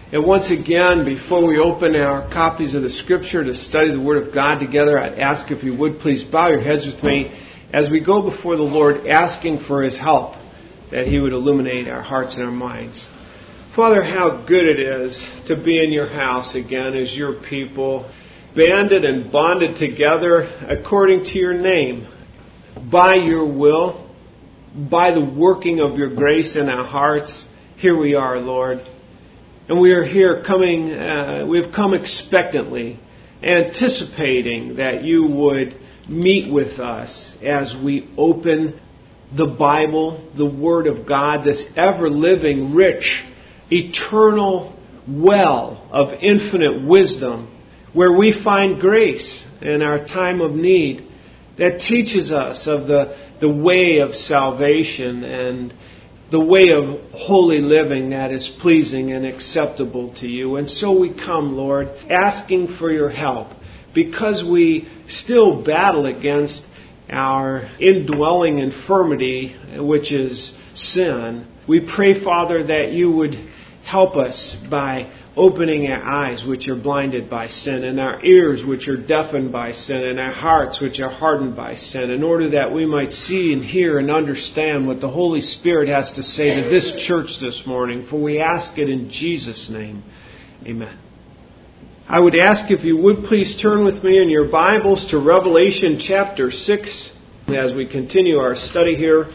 And once again, before we open our copies of the Scripture to study the Word of God together, I'd ask if you would please bow your heads with me as we go before the Lord asking for His help, that He would illuminate our hearts and our minds. Father, how good it is to be in your house again as your people, banded and bonded together according to your name, by your will, by the working of your grace in our hearts. Here we are, Lord. And we are here we have come expectantly, anticipating that you would meet with us as we open the Bible, the Word of God, this ever-living, rich, eternal well of infinite wisdom, where we find grace in our time of need that teaches us of the way of salvation and the way of holy living that is pleasing and acceptable to you. And so we come, Lord, asking for your help because we still battle against our indwelling infirmity, which is sin. We pray, Father, that you would help us by opening our eyes, which are blinded by sin, and our ears, which are deafened by sin, and our hearts, which are hardened by sin, in order that we might see and hear and understand what the Holy Spirit has to say to this church this morning. For we ask it in Jesus' name. Amen. I would ask if you would please turn with me in your Bibles to Revelation chapter 6 as we continue our study here.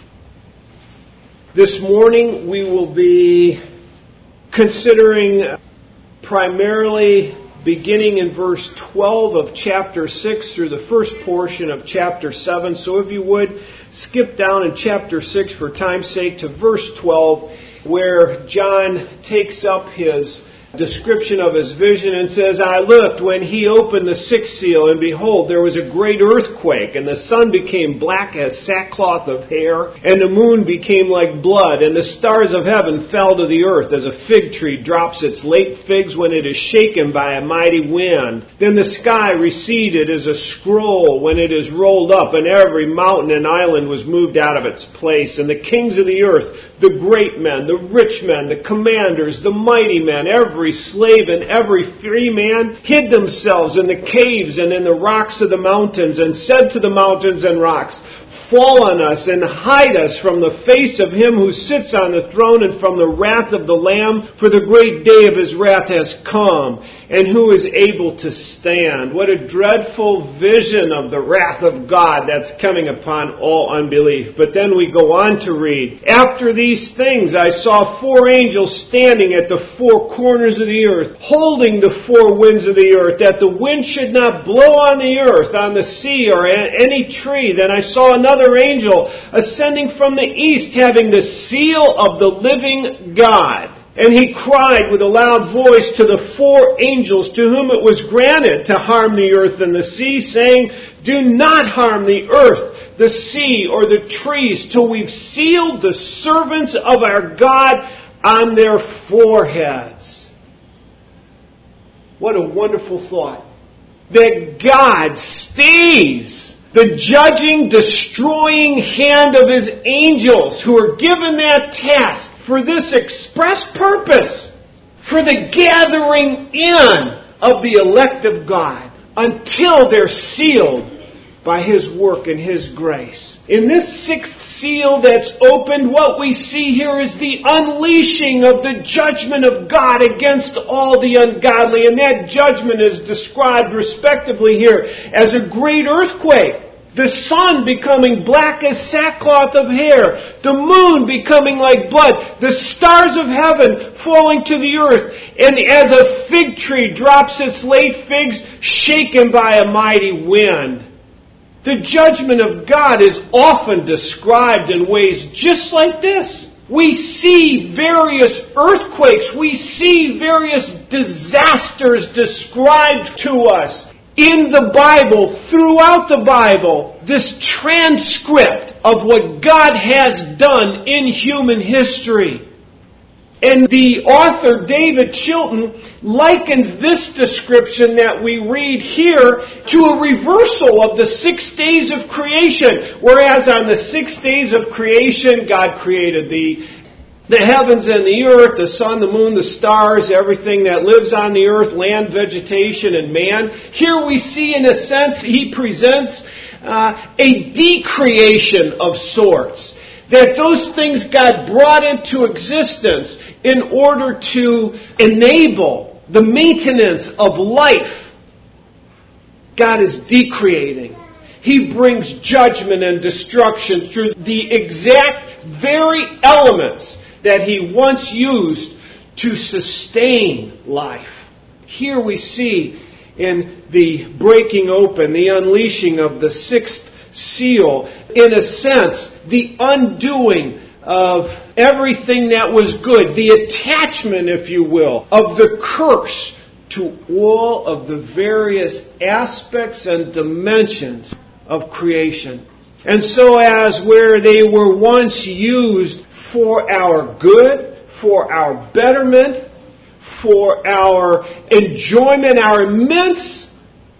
This morning we will be considering primarily beginning in verse 12 of chapter 6 through the first portion of chapter 7. So if you would, skip down in chapter 6 for time's sake to verse 12, where John takes up his description of his vision and says, I looked when he opened the sixth seal, and behold, there was a great earthquake, and the sun became black as sackcloth of hair, and the moon became like blood, and the stars of heaven fell to the earth as a fig tree drops its late figs when it is shaken by a mighty wind. Then the sky receded as a scroll when it is rolled up, and every mountain and island was moved out of its place, and the kings of the earth, the great men, the rich men, the commanders, the mighty men, every slave and every free man hid themselves in the caves and in the rocks of the mountains, and said to the mountains and rocks, fall on us and hide us from the face of him who sits on the throne and from the wrath of the Lamb, for the great day of his wrath has come, and who is able to stand? What a dreadful vision of the wrath of God that's coming upon all unbelief. But then we go on to read, after these things I saw four angels standing at the four corners of the earth, holding the four winds of the earth, that the wind should not blow on the earth, on the sea, or any tree. Then I saw another angel ascending from the east, having the seal of the living God. And he cried with a loud voice to the four angels to whom it was granted to harm the earth and the sea, saying, do not harm the earth, the sea, or the trees, till we've sealed the servants of our God on their foreheads. What a wonderful thought. That God stays the judging, destroying hand of his angels who are given that task for this express purpose, for the gathering in of the elect of God until they're sealed by his work and his grace. In this sixth seal that's opened, what we see here is the unleashing of the judgment of God against all the ungodly. And that judgment is described respectively here as a great earthquake. The sun becoming black as sackcloth of hair. The moon becoming like blood. The stars of heaven falling to the earth. And as a fig tree drops its late figs, shaken by a mighty wind. The judgment of God is often described in ways just like this. We see various earthquakes. We see various disasters described to us in the Bible, throughout the Bible, this transcript of what God has done in human history. And the author, David Chilton, likens this description that we read here to a reversal of the 6 days of creation. Whereas on the 6 days of creation, God created the The heavens and the earth, the sun, the moon, the stars, everything that lives on the earth, land, vegetation, and man. Here we see, in a sense, he presents a decreation of sorts. That those things God brought into existence in order to enable the maintenance of life. God is decreating. He brings judgment and destruction through the exact very elements that He once used to sustain life. Here we see in the breaking open, the unleashing of the sixth seal, in a sense, the undoing of everything that was good, the attachment, if you will, of the curse to all of the various aspects and dimensions of creation. And so as where they were once used for our good, for our betterment, for our enjoyment, our immense,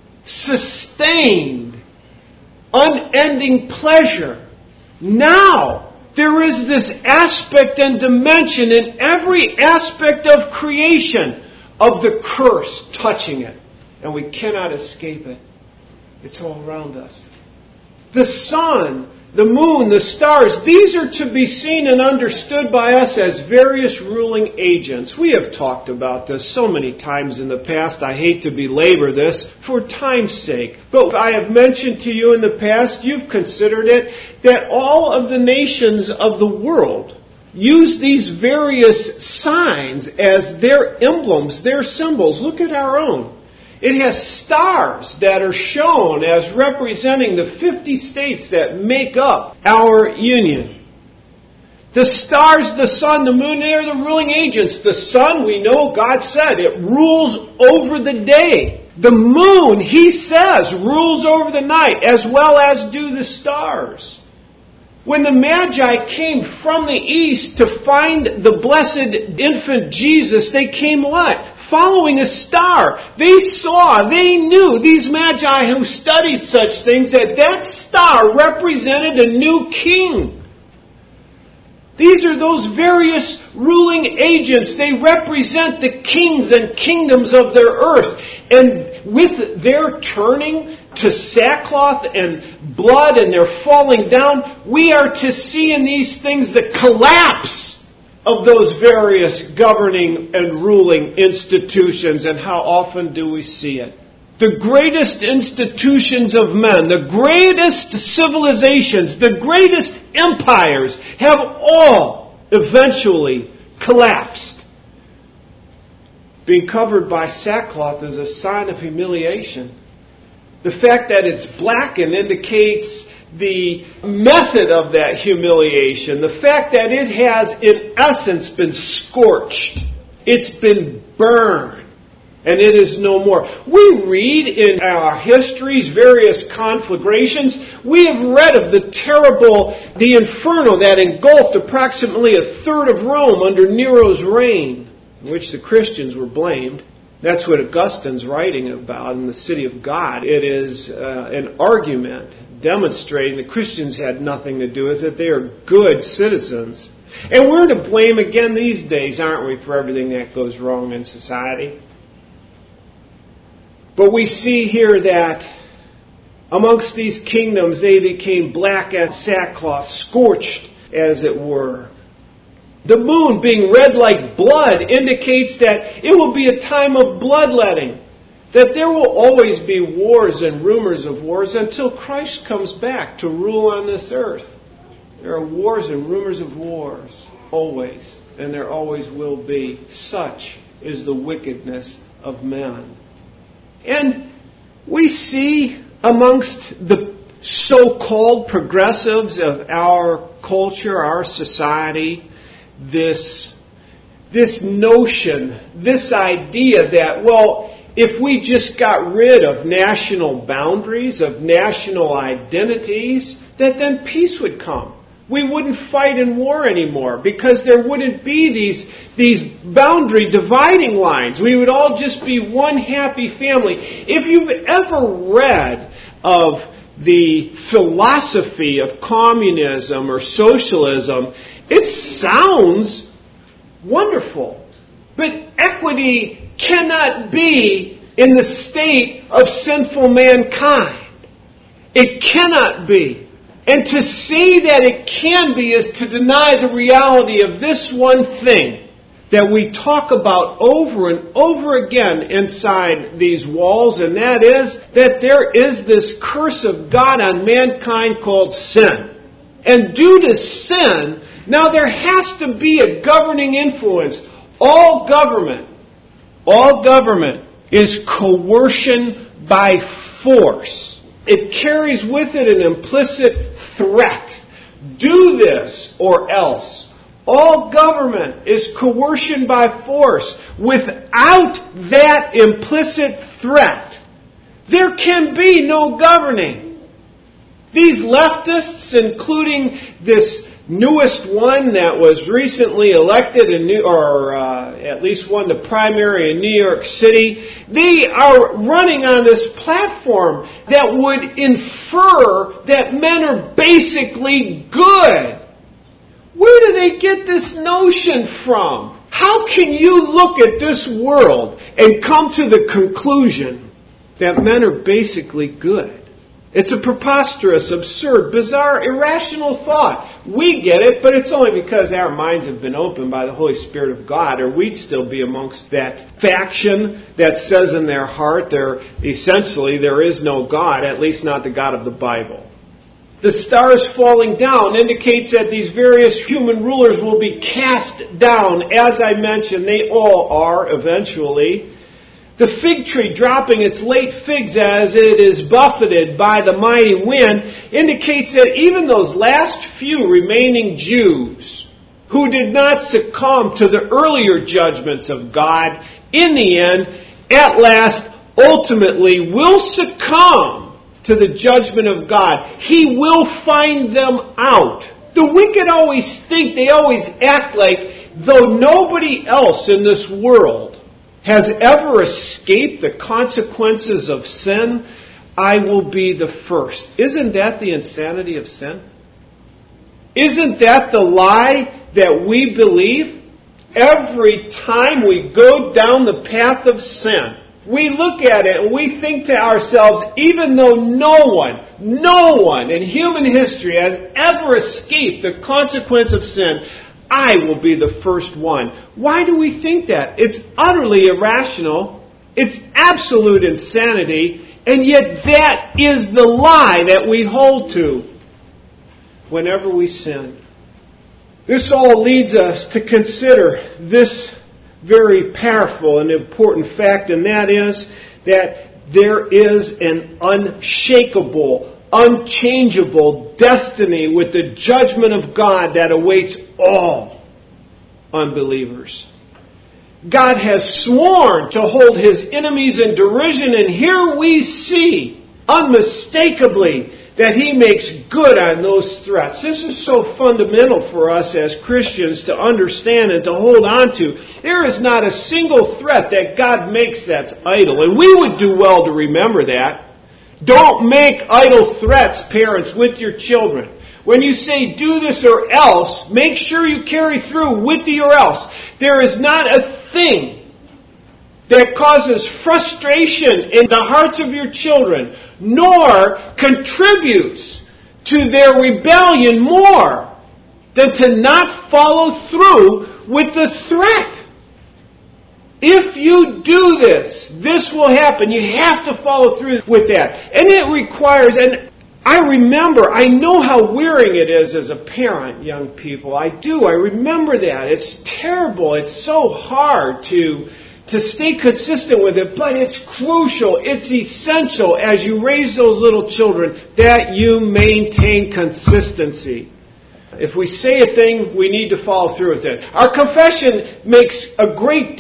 sustained, unending pleasure. Now, there is this aspect and dimension in every aspect of creation of the curse touching it. And we cannot escape it. It's all around us. The sun, the moon, the stars, these are to be seen and understood by us as various ruling agents. We have talked about this so many times in the past. I hate to belabor this for time's sake. But I have mentioned to you in the past, you've considered it, that all of the nations of the world use these various signs as their emblems, their symbols. Look at our own. It has stars that are shown as representing the 50 states that make up our union. The stars, the sun, the moon, they are the ruling agents. The sun, we know, God said, it rules over the day. The moon, He says, rules over the night, as well as do the stars. When the Magi came from the east to find the blessed infant Jesus, they came what? Following a star. They saw, they knew, these Magi who studied such things, that that star represented a new king. These are those various ruling agents. They represent the kings and kingdoms of their earth. And with their turning to sackcloth and blood and their falling down, we are to see in these things the collapse of those various governing and ruling institutions. And how often do we see it? The greatest institutions of men, the greatest civilizations, the greatest empires have all eventually collapsed. Being covered by sackcloth is a sign of humiliation. The fact that it's blackened indicates the method of that humiliation. The fact that it has, in essence, been scorched. It's been burned. And it is no more. We read in our histories various conflagrations. We have read of the inferno that engulfed approximately a third of Rome under Nero's reign, in which the Christians were blamed. That's what Augustine's writing about in the City of God. It is an argument demonstrating the Christians had nothing to do with it. They are good citizens. And we're to blame again these days, aren't we, for everything that goes wrong in society? But we see here that amongst these kingdoms they became black as sackcloth, scorched as it were. The moon being red like blood indicates that it will be a time of bloodletting. That there will always be wars and rumors of wars until Christ comes back to rule on this earth. There are wars and rumors of wars, always. And there always will be. Such is the wickedness of men. And we see amongst the so-called progressives of our culture, our society, this notion, this idea that, well, if we just got rid of national boundaries, of national identities, that then peace would come. We wouldn't fight in war anymore because there wouldn't be these boundary dividing lines. We would all just be one happy family. If you've ever read of the philosophy of communism or socialism, it sounds Wonderful. But equity cannot be in the state of sinful mankind. It cannot be. And to say that it can be is to deny the reality of this one thing that we talk about over and over again inside these walls, and that is that there is this curse of God on mankind called sin. And due to sin, now there has to be a governing influence. All government is coercion by force. It carries with it an implicit threat. Do this or else. All government is coercion by force. Without that implicit threat, there can be no governing. These leftists, including this newest one that was recently elected at least won the primary in New York City, they are running on this platform that would infer that men are basically good. Where do they get this notion from? How can you look at this world and come to the conclusion that men are basically good? It's a preposterous, absurd, bizarre, irrational thought. We get it, but it's only because our minds have been opened by the Holy Spirit of God, or we'd still be amongst that faction that says in their heart there is no God, at least not the God of the Bible. The stars falling down indicates that these various human rulers will be cast down. As I mentioned, they all are eventually. The fig tree dropping its late figs as it is buffeted by the mighty wind indicates that even those last few remaining Jews who did not succumb to the earlier judgments of God, in the end, at last, ultimately will succumb to the judgment of God. He will find them out. The wicked they always act like though nobody else in this world has ever escaped the consequences of sin, I will be the first. Isn't that the insanity of sin? Isn't that the lie that we believe? Every time we go down the path of sin, we look at it and we think to ourselves, even though no one in human history has ever escaped the consequence of sin, I will be the first one. Why do we think that? It's utterly irrational. It's absolute insanity. And yet that is the lie that we hold to whenever we sin. This all leads us to consider this very powerful and important fact, and that is that there is an unshakable, unchangeable destiny with the judgment of God that awaits all unbelievers. God has sworn to hold His enemies in derision, and here we see unmistakably that He makes good on those threats. This is so fundamental for us as Christians to understand and to hold on to. There is not a single threat that God makes that's idle, and we would do well to remember that. Don't make idle threats, parents, with your children. When you say do this or else, make sure you carry through with the or else. There is not a thing that causes frustration in the hearts of your children, nor contributes to their rebellion more than to not follow through with the threat. If you do this, this will happen. You have to follow through with that. And it requires, and I know how wearing it is as a parent, young people. I remember that. It's terrible. It's so hard to stay consistent with it, but it's crucial. It's essential as you raise those little children that you maintain consistency. If we say a thing, we need to follow through with it. Our confession makes a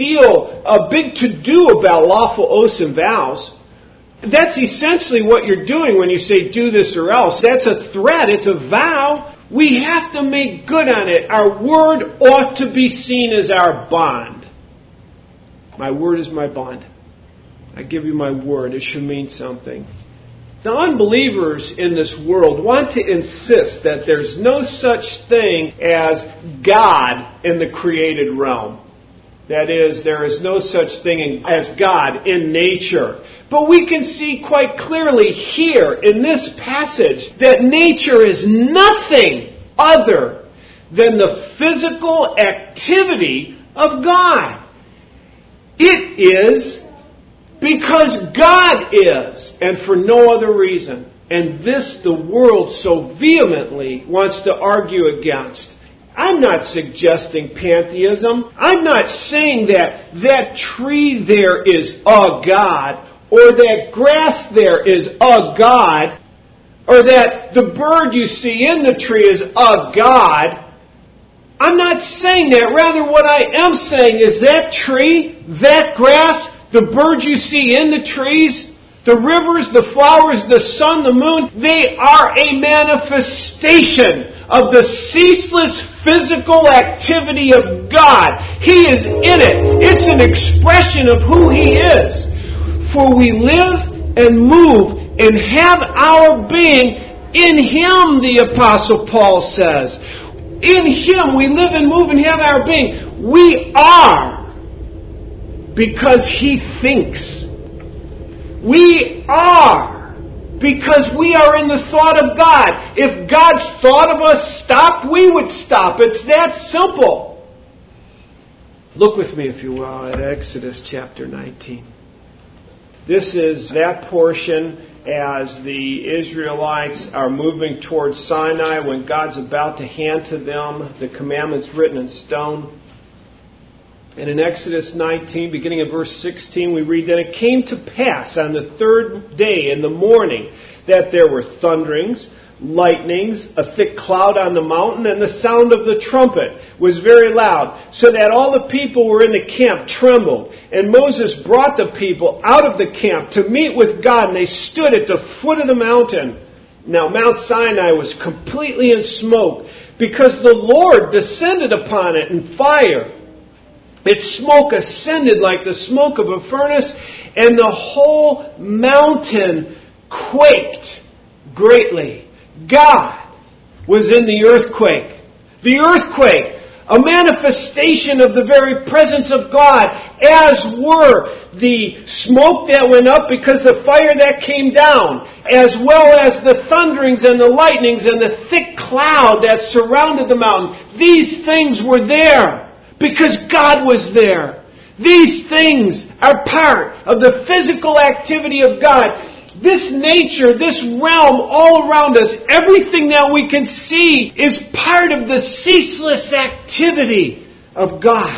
big to-do about lawful oaths and vows. That's essentially what you're doing when you say do this or else. That's a threat. It's a vow. We have to make good on it. Our word ought to be seen as our bond. My word is my bond. I give you my word. It should mean something. The unbelievers in this world want to insist that there's no such thing as God in the created realm. That is, there is no such thing as God in nature. But we can see quite clearly here in this passage that nature is nothing other than the physical activity of God. It is because God is, and for no other reason. And this the world so vehemently wants to argue against. I'm not suggesting pantheism. I'm not saying that that tree there is a God, or that grass there is a God, or that the bird you see in the tree is a God. I'm not saying that. Rather, what I am saying is that tree, that grass, the birds you see in the trees, the rivers, the flowers, the sun, the moon, they are a manifestation of the ceaseless physical activity of God. He is in it. It's an expression of who He is. For we live and move and have our being in Him, the Apostle Paul says. In Him we live and move and have our being. We are because He thinks. We are because we are in the thought of God. If God's thought of us stopped, we would stop. It's that simple. Look with me, if you will, at Exodus chapter 19. This is that portion as the Israelites are moving towards Sinai when God's about to hand to them the commandments written in stone. And in Exodus 19, beginning at verse 16, we read, "Then it came to pass on the third day in the morning that there were thunderings, lightnings, a thick cloud on the mountain, and the sound of the trumpet was very loud, so that all the people who were in the camp trembled. And Moses brought the people out of the camp to meet with God, and they stood at the foot of the mountain. Now Mount Sinai was completely in smoke, because the Lord descended upon it in fire. Its smoke ascended like the smoke of a furnace, and the whole mountain quaked greatly." God was in the earthquake. The earthquake, a manifestation of the very presence of God, as were the smoke that went up because the fire that came down, as well as the thunderings and the lightnings and the thick cloud that surrounded the mountain. These things were there because God was there. These things are part of the physical activity of God. This nature, this realm all around us, everything that we can see is part of the ceaseless activity of God.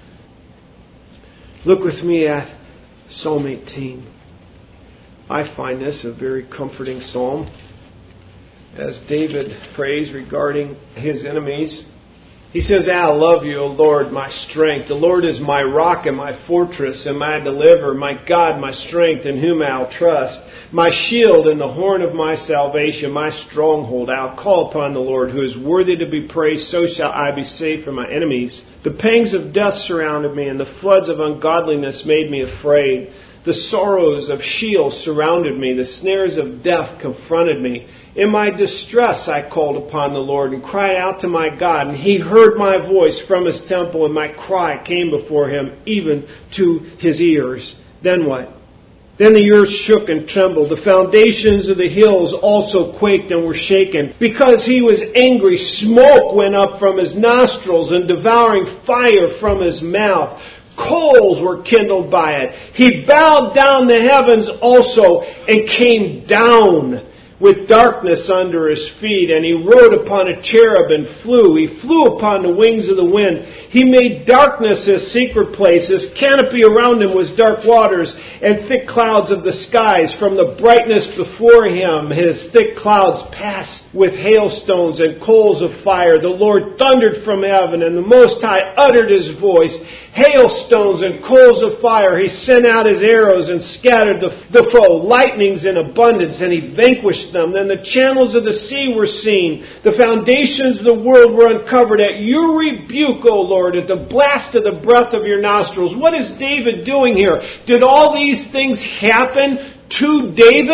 Look with me at Psalm 18. I find this a very comforting psalm as David prays regarding his enemies. He says, "I love you, O Lord, my strength. The Lord is my rock and my fortress and my deliverer, my God, my strength, in whom I'll trust. My shield and the horn of my salvation, my stronghold. I'll call upon the Lord, who is worthy to be praised. So shall I be saved from my enemies. The pangs of death surrounded me, and the floods of ungodliness made me afraid. The sorrows of Sheol surrounded me. The snares of death confronted me. In my distress I called upon the Lord and cried out to my God, and He heard my voice from His temple, and my cry came before Him, even to His ears." Then what? Then the earth shook and trembled. The foundations of the hills also quaked and were shaken. Because He was angry, smoke went up from His nostrils, and devouring fire from His mouth. Coals were kindled by it. He bowed down the heavens also and came down with darkness under His feet. And He rode upon a cherub and flew. He flew upon the wings of the wind. He made darkness His secret place. His canopy around Him was dark waters and thick clouds of the skies. From the brightness before Him, His thick clouds passed with hailstones and coals of fire. The Lord thundered from heaven, and the Most High uttered His voice. Hailstones and coals of fire. He sent out His arrows and scattered the foe. Lightnings in abundance, and He vanquished them. Then the channels of the sea were seen. The foundations of the world were uncovered. At your rebuke, O Lord, at the blast of the breath of your nostrils. What is David doing here? Did all these things happen to David?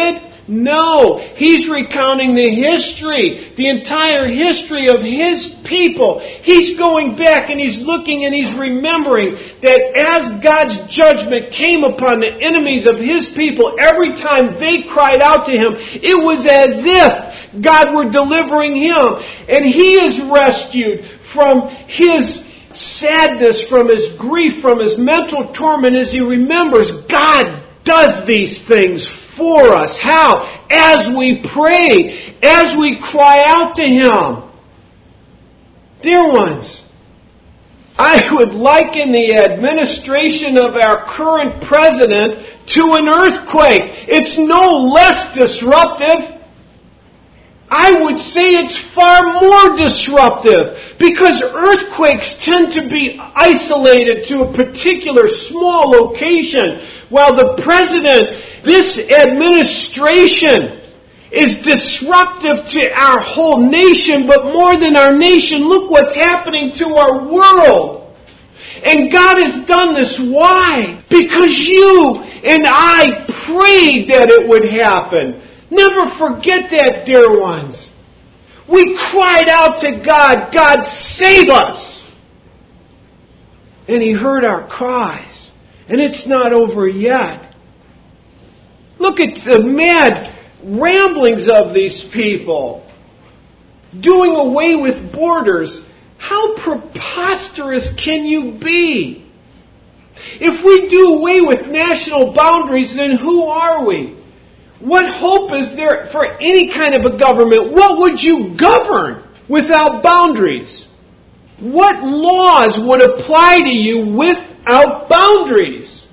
No, he's recounting the history, the entire history of his people. He's going back and he's looking and he's remembering that as God's judgment came upon the enemies of his people, every time they cried out to him, it was as if God were delivering him. And he is rescued from his sadness, from his grief, from his mental torment as he remembers God does these things for us. How? As we pray, as we cry out to him. Dear ones, I would liken the administration of our current president to an earthquake. It's no less disruptive. I would say it's far more disruptive because earthquakes tend to be isolated to a particular small location, while the president, this administration, is disruptive to our whole nation, but more than our nation, look what's happening to our world. And God has done this. Why? Because you and I prayed that it would happen. Never forget that, dear ones. We cried out to God, God save us. And he heard our cries. And it's not over yet. Look at the mad ramblings of these people. Doing away with borders. How preposterous can you be? If we do away with national boundaries, then who are we? What hope is there for any kind of a government? What would you govern without boundaries? What laws would apply to you without boundaries?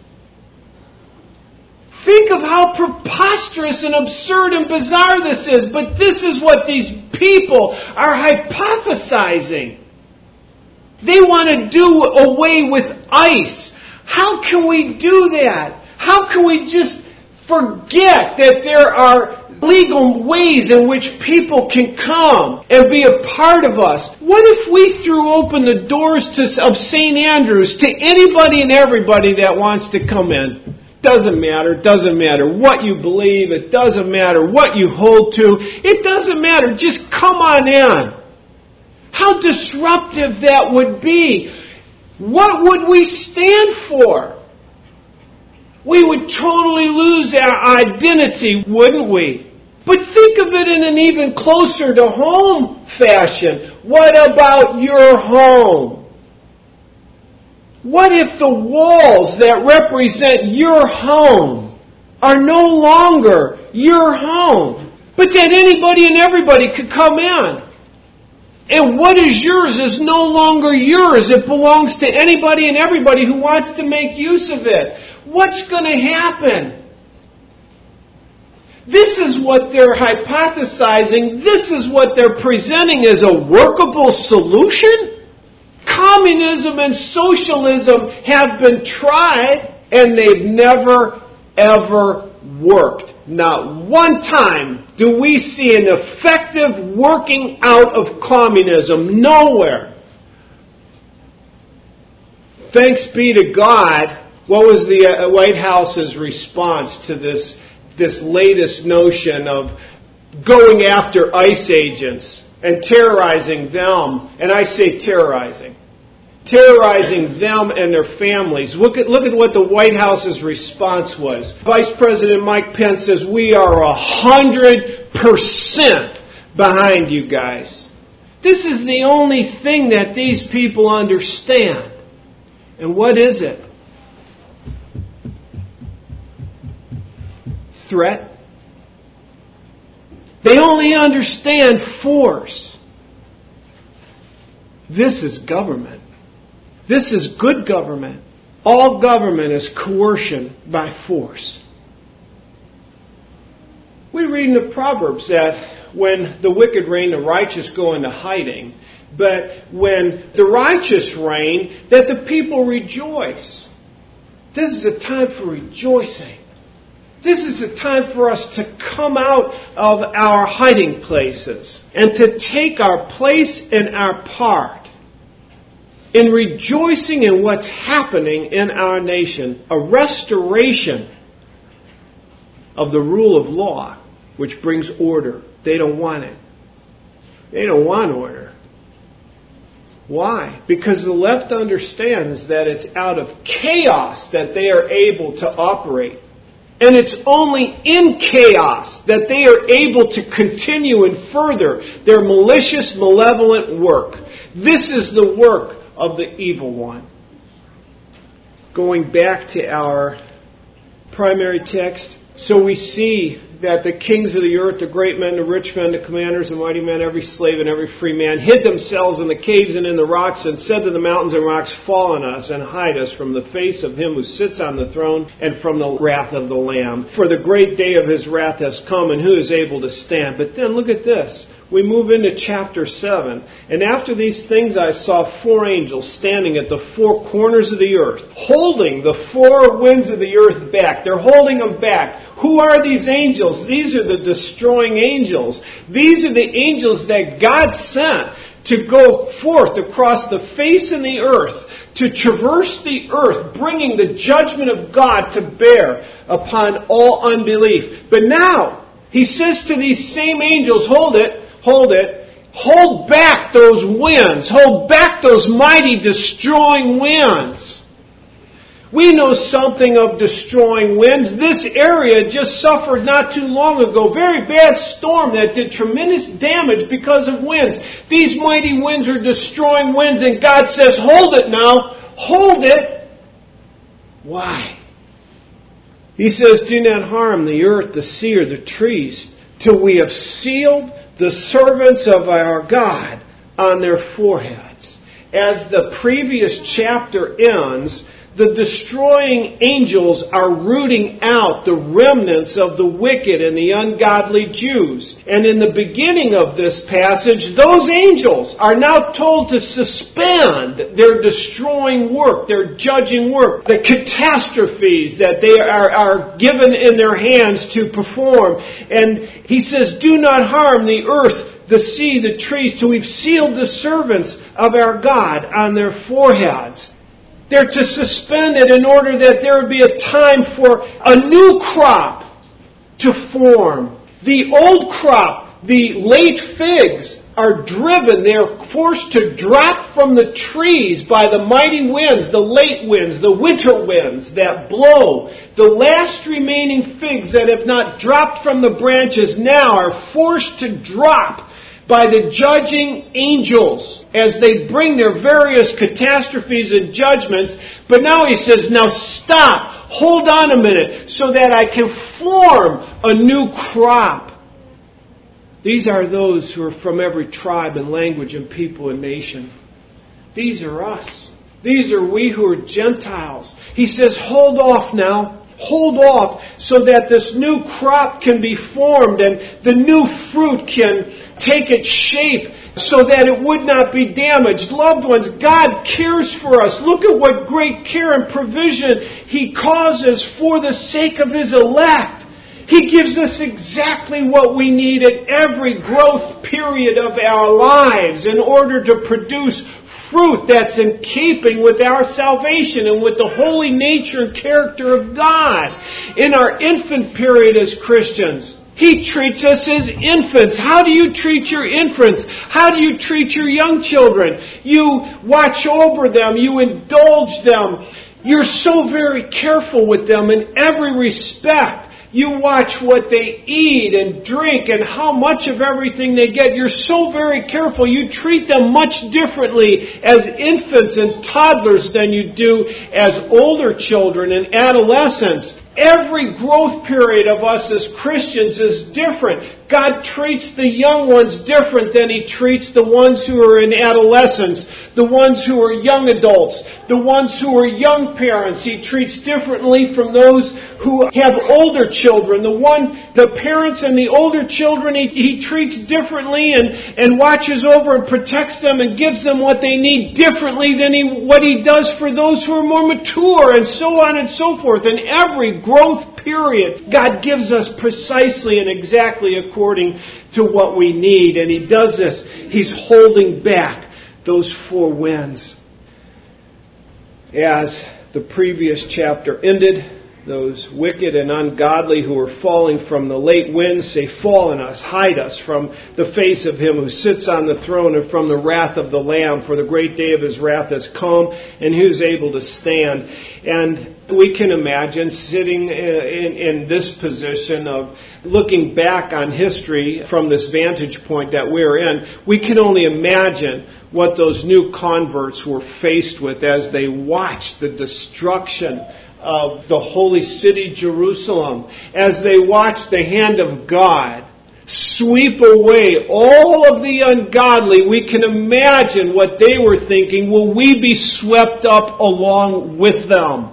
Think of how preposterous and absurd and bizarre this is. But this is what these people are hypothesizing. They want to do away with ICE. How can we do that? How can we just forget that there are legal ways in which people can come and be a part of us? What if we threw open the doors of St. Andrews to anybody and everybody that wants to come in? Doesn't matter. It doesn't matter what you believe. It doesn't matter what you hold to. It doesn't matter. Just come on in. How disruptive that would be. What would we stand for? We would totally lose our identity, wouldn't we? But think of it in an even closer to home fashion. What about your home? What if the walls that represent your home are no longer your home, but that anybody and everybody could come in? And what is yours is no longer yours. It belongs to anybody and everybody who wants to make use of it. What's going to happen? This is what they're hypothesizing. This is what they're presenting as a workable solution. Communism and socialism have been tried and they've never, ever worked. Not one time do we see an effective working out of communism. Nowhere. Thanks be to God. What was the White House's response to this latest notion of going after ICE agents and terrorizing them? And I say terrorizing them and their families. Look at what the White House's response was. Vice President Mike Pence says, we are 100% behind you guys. This is the only thing that these people understand. And what is it? Threat. They only understand force. This is government. This is good government. All government is coercion by force. We read in the Proverbs that when the wicked reign, the righteous go into hiding. But when the righteous reign, that the people rejoice. This is a time for rejoicing. This is a time for us to come out of our hiding places and to take our place and our part in rejoicing in what's happening in our nation. A restoration of the rule of law. which brings order. They don't want it. They don't want order. Why? Because the left understands that it's out of chaos that they are able to operate. And it's only in chaos that they are able to continue and further their malicious, malevolent work. This is the work of the evil one. Going back to our primary text, so we see that the kings of the earth, the great men, the rich men, the commanders, the mighty men, every slave and every free man, hid themselves in the caves and in the rocks and said to the mountains and rocks, fall on us and hide us from the face of him who sits on the throne and from the wrath of the Lamb. For the great day of his wrath has come, and who is able to stand? But then look at this. We move into chapter 7. And after these things I saw 4 angels standing at the 4 corners of the earth, holding the 4 winds of the earth back. They're holding them back. Who are these angels? These are the destroying angels. These are the angels that God sent to go forth across the face of the earth, to traverse the earth, bringing the judgment of God to bear upon all unbelief. But now, he says to these same angels, hold back those winds, hold back those mighty destroying winds. We know something of destroying winds. This area just suffered not too long ago a very bad storm that did tremendous damage because of winds. These mighty winds are destroying winds, and God says, hold it now, hold it. Why? He says, do not harm the earth, the sea, or the trees, till we have sealed the servants of our God on their foreheads. As the previous chapter ends, the destroying angels are rooting out the remnants of the wicked and the ungodly Jews. And in the beginning of this passage, those angels are now told to suspend their destroying work, their judging work, the catastrophes that they are given in their hands to perform. And he says, do not harm the earth, the sea, the trees, till we've sealed the servants of our God on their foreheads. They're to suspend it in order that there would be a time for a new crop to form. The old crop, the late figs, are driven. They're forced to drop from the trees by the mighty winds, the late winds, the winter winds that blow. The last remaining figs that have not dropped from the branches now are forced to drop by the judging angels as they bring their various catastrophes and judgments. But now he says, now stop, hold on a minute, so that I can form a new crop. These are those who are from every tribe and language and people and nation. These are us. These are we who are Gentiles. He says, hold off now. Hold off so that this new crop can be formed and the new fruit can take its shape so that it would not be damaged. Loved ones, God cares for us. Look at what great care and provision He causes for the sake of His elect. He gives us exactly what we need at every growth period of our lives in order to produce fruit that's in keeping with our salvation and with the holy nature and character of God. In our infant period as Christians, He treats us as infants. How do you treat your infants? How do you treat your young children? You watch over them. You indulge them. You're so very careful with them in every respect. You watch what they eat and drink and how much of everything they get. You're so very careful. You treat them much differently as infants and toddlers than you do as older children and adolescents. Every growth period of us as Christians is different. God treats the young ones different than He treats the ones who are in adolescence, the ones who are young adults, the ones who are young parents. He treats differently from those who have older children. The parents and the older children, He treats differently and watches over and protects them and gives them what they need differently than what He does for those who are more mature, and so on and so forth. And every growth period, God gives us precisely and exactly according to what we need. And He does this. He's holding back those 4 winds. As the previous chapter ended, Those wicked and ungodly who are falling from the late winds say, "Fall on us, hide us from the face of him who sits on the throne and from the wrath of the Lamb, for the great day of his wrath has come, and who is able to stand?" And we can imagine sitting in this position of looking back on history from this vantage point that we're in. We can only imagine what those new converts were faced with as they watched the destruction of the holy city Jerusalem, as they watched the hand of God sweep away all of the ungodly. We can imagine what they were thinking. Will we be swept up along with them?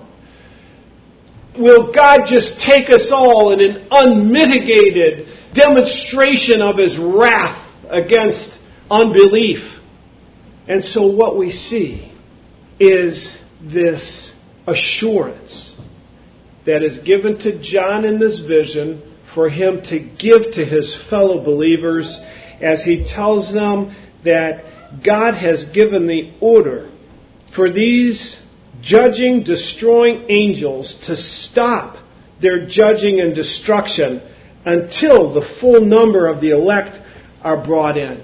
Will God just take us all in an unmitigated demonstration of his wrath against unbelief? And so what we see is this assurance that is given to John in this vision for him to give to his fellow believers as he tells them that God has given the order for these judging, destroying angels to stop their judging and destruction until the full number of the elect are brought in.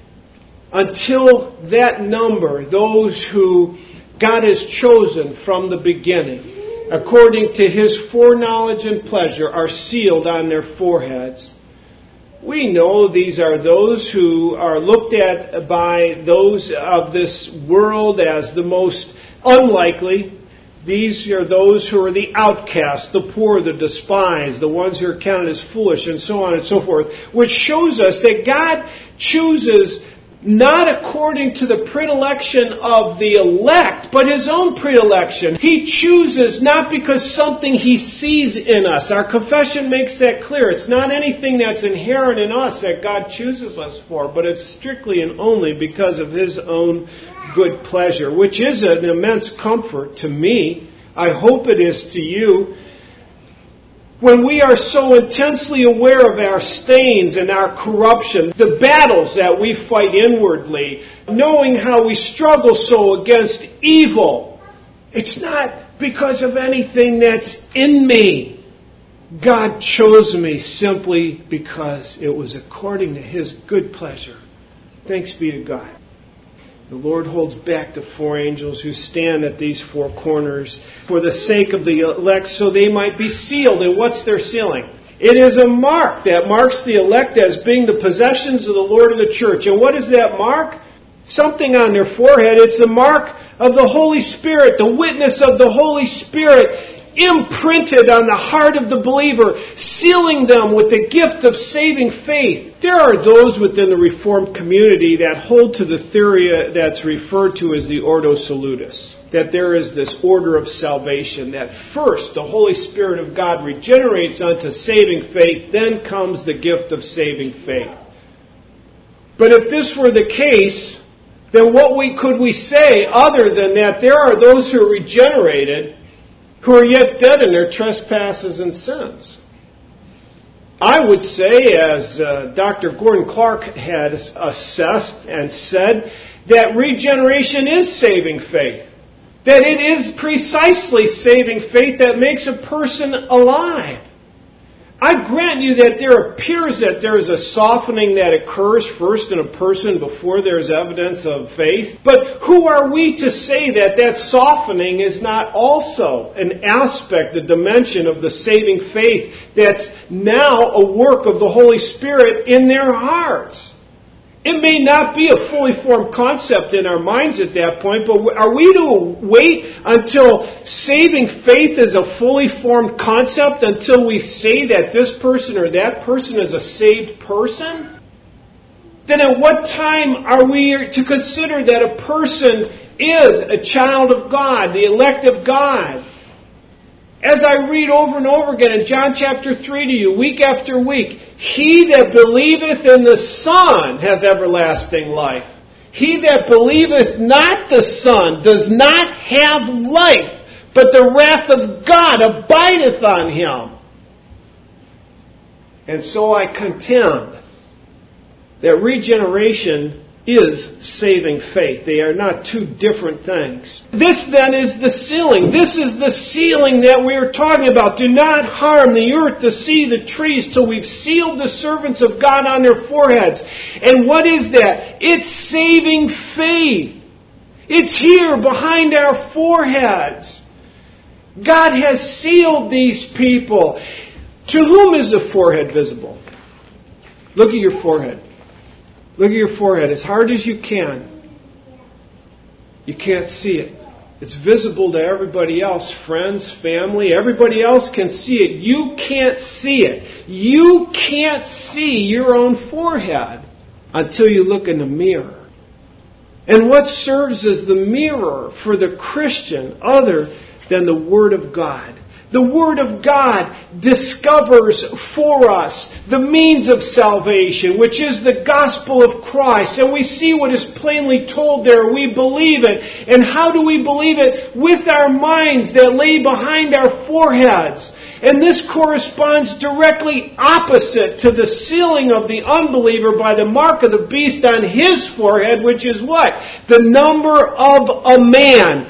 Until that number, those who God has chosen from the beginning, according to his foreknowledge and pleasure, are sealed on their foreheads. We know these are those who are looked at by those of this world as the most unlikely. These are those who are the outcasts, the poor, the despised, the ones who are counted as foolish, and so on and so forth, which shows us that God chooses not according to the predilection of the elect, but his own predilection. He chooses not because something he sees in us. Our confession makes that clear. It's not anything that's inherent in us that God chooses us for, but it's strictly and only because of his own good pleasure, which is an immense comfort to me. I hope it is to you. When we are so intensely aware of our stains and our corruption, the battles that we fight inwardly, knowing how we struggle so against evil, it's not because of anything that's in me. God chose me simply because it was according to his good pleasure. Thanks be to God. The Lord holds back the four angels who stand at these four corners for the sake of the elect, so they might be sealed. And what's their sealing? It is a mark that marks the elect as being the possessions of the Lord of the church. And what is that mark? Something on their forehead. It's the mark of the Holy Spirit, the witness of the Holy Spirit, imprinted on the heart of the believer, sealing them with the gift of saving faith. There are those within the Reformed community that hold to the theory that's referred to as the Ordo Salutis, that there is this order of salvation, that first the Holy Spirit of God regenerates unto saving faith, then comes the gift of saving faith. But if this were the case, then what could we say other than that there are those who are regenerated who are yet dead in their trespasses and sins? I would say, as Dr. Gordon Clark had assessed and said, that regeneration is saving faith. That it is precisely saving faith that makes a person alive. I grant you that there appears that there is a softening that occurs first in a person before there is evidence of faith. But who are we to say that that softening is not also an aspect, a dimension of the saving faith that's now a work of the Holy Spirit in their hearts? It may not be a fully formed concept in our minds at that point, but are we to wait until saving faith is a fully formed concept until we say that this person or that person is a saved person? Then at what time are we to consider that a person is a child of God, the elect of God? As I read over and over again in John chapter 3 to you, week after week, he that believeth in the Son hath everlasting life. He that believeth not the Son does not have life, but the wrath of God abideth on him. And so I contend that regeneration is saving faith. They are not two different things. This then is the sealing. This is the sealing that we are talking about. Do not harm the earth, the sea, the trees, till we've sealed the servants of God on their foreheads. And what is that? It's saving faith. It's here behind our foreheads. God has sealed these people. To whom is the forehead visible? Look at your forehead. Look at your forehead as hard as you can. You can't see it. It's visible to everybody else, friends, family. Everybody else can see it. You can't see it. You can't see your own forehead until you look in the mirror. And what serves as the mirror for the Christian other than the Word of God? The Word of God discovers for us the means of salvation, which is the gospel of Christ. And we see what is plainly told there. We believe it. And how do we believe it? With our minds that lay behind our foreheads. And this corresponds directly opposite to the sealing of the unbeliever by the mark of the beast on his forehead, which is what? The number of a man.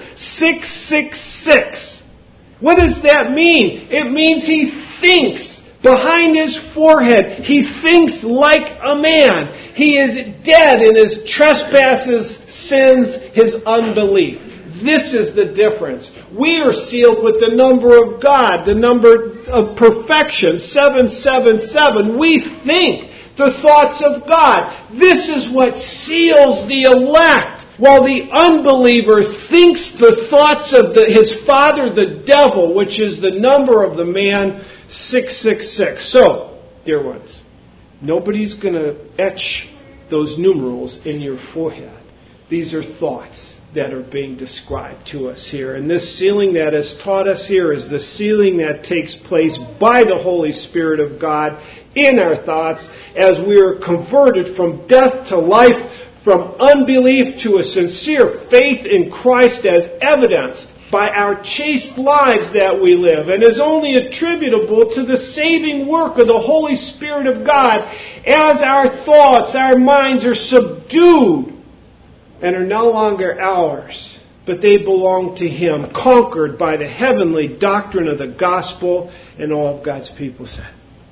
666. What does that mean? It means he thinks behind his forehead. He thinks like a man. He is dead in his trespasses, sins, his unbelief. This is the difference. We are sealed with the number of God, the number of perfection, 777. We think the thoughts of God. This is what seals the elect. While the unbeliever thinks the thoughts of his father, the devil, which is the number of the man, 666. So, dear ones, nobody's going to etch those numerals in your forehead. These are thoughts that are being described to us here. And this sealing that is taught us here is the sealing that takes place by the Holy Spirit of God in our thoughts as we are converted from death to life, from unbelief to a sincere faith in Christ as evidenced by our chaste lives that we live, and is only attributable to the saving work of the Holy Spirit of God as our thoughts, our minds are subdued and are no longer ours, but they belong to Him, conquered by the heavenly doctrine of the gospel, and all of God's people said.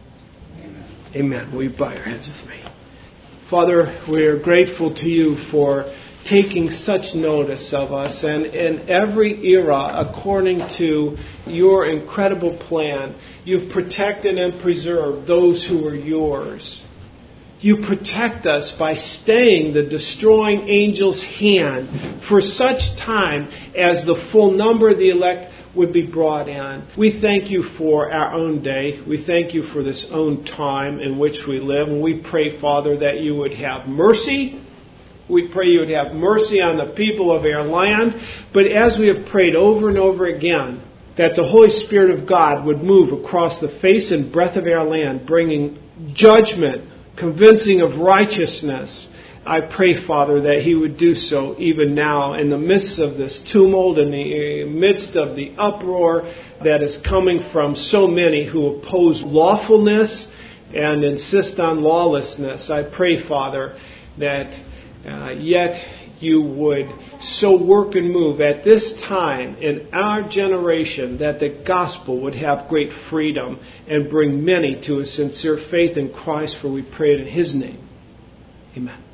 Amen. Will you bow your heads with me? Father, we are grateful to you for taking such notice of us, and in every era, according to your incredible plan, you've protected and preserved those who are yours. You protect us by staying the destroying angel's hand for such time as the full number of the elect would be brought in. We thank you for our own day. We thank you for this own time in which we live. And we pray, Father, that you would have mercy. We pray you would have mercy on the people of our land. But as we have prayed over and over again, that the Holy Spirit of God would move across the face and breadth of our land, bringing judgment, convincing of righteousness. I pray, Father, that He would do so even now in the midst of this tumult, in the midst of the uproar that is coming from so many who oppose lawfulness and insist on lawlessness. I pray, Father, that yet you would so work and move at this time in our generation that the gospel would have great freedom and bring many to a sincere faith in Christ, for we pray it in His name. Amen.